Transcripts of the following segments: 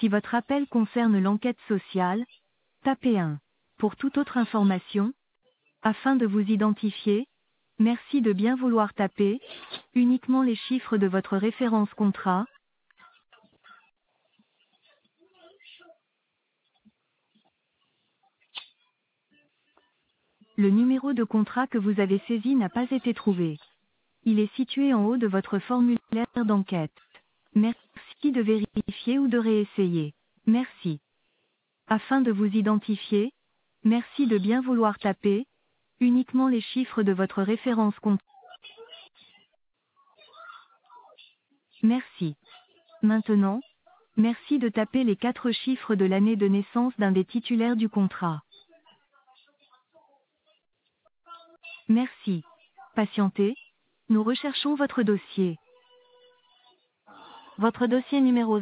Si votre appel concerne l'enquête sociale, tapez 1. Pour toute autre information, afin de vous identifier, merci de bien vouloir taper uniquement les chiffres de votre référence contrat. Le numéro de contrat que vous avez saisi n'a pas été trouvé. Il est situé en haut de votre formulaire d'enquête. Merci de vérifier ou de réessayer. Merci. Afin de vous identifier, merci de bien vouloir taper uniquement les chiffres de votre référence contrat. Merci. Maintenant, merci de taper les 4 chiffres de l'année de naissance d'un des titulaires du contrat. Merci. Patientez. Nous recherchons votre dossier. Votre dossier numéro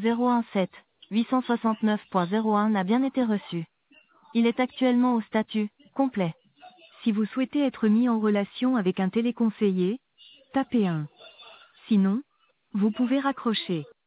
017-869.01 n'a bien été reçu. Il est actuellement au statut complet. Si vous souhaitez être mis en relation avec un téléconseiller, tapez 1. Sinon, vous pouvez raccrocher.